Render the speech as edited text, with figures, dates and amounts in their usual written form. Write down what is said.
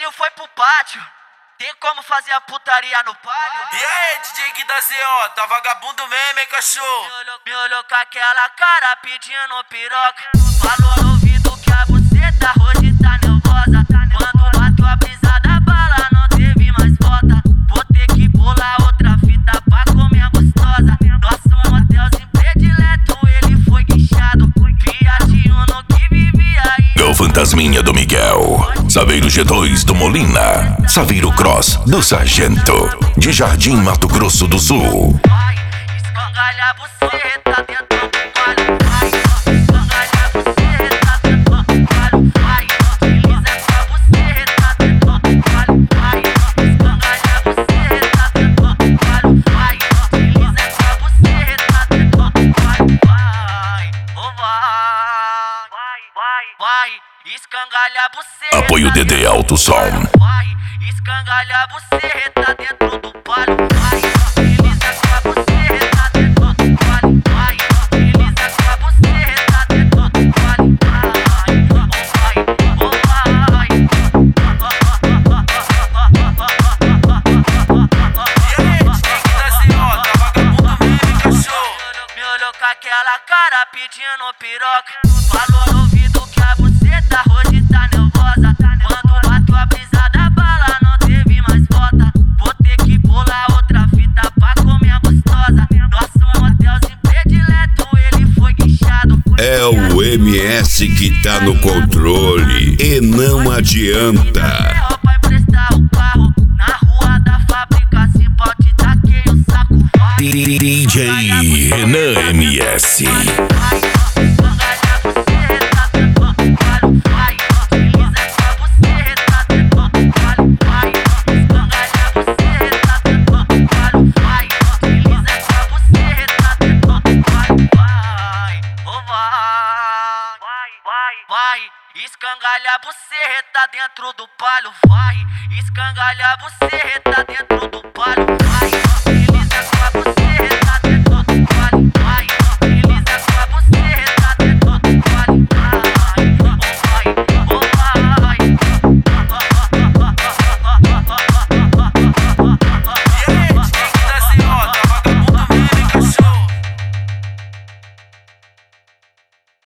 Juninho foi pro pátio. Tem como fazer a putaria no palio? E aí, DJ Gui da ZO, tá vagabundo mesmo, hein, cachorro? Me olhou com aquela cara pedindo piroca. Falou no ouvido que a buceta hoje tá nervosa. Quando bateu a brisa da bala não teve mais volta. Vou ter que pular outra fita pra comer gostosa. Nosso motelzinho predileto, ele foi guinchado. Viadinho no que vivia aí. É o fantasminha do Miguel, Saveiro G2 do Molina, Saveiro Cross do Sargento, de Jardim, Mato Grosso do Sul. Vai, escangalha a buceta dentro do palio. Vai, escangalha a buceta dentro do palio. Vai, desliza com a buceta dentro do palio. Vai, escangalha a buceta dentro do palio. Vai, desliza com a buceta dentro do palio. Vai, oh vai, escangalha a buceta. Apoio DD Alto Som. Vai, escangalha a buceta dentro do palio. Vai, desliza com a buceta dentro do palio. Vai, desliza com a buceta dentro do palio. Vai, oh vai. E aí, DJ Gui da ZO, tá vagabundo mesmo, hein, cachorro? Me olhou com aquela cara pedindo piroca. Falou no ouvido que a buceta hoje tá nervosa. Quando bateu a brisa da bala não teve mais volta. Vou ter que pular outra fita pra comer gostosa. Nosso motelzinho predileto, ele foi guinchado. É o MS que tá no controle e não adianta. Pra emprestar o carro na rua da fábrica, se pode taquei o saco. Vai, DJ Renan MS. Vai, escangalha a buceta dentro do palio. Vai, escangalha a buceta dentro do palio.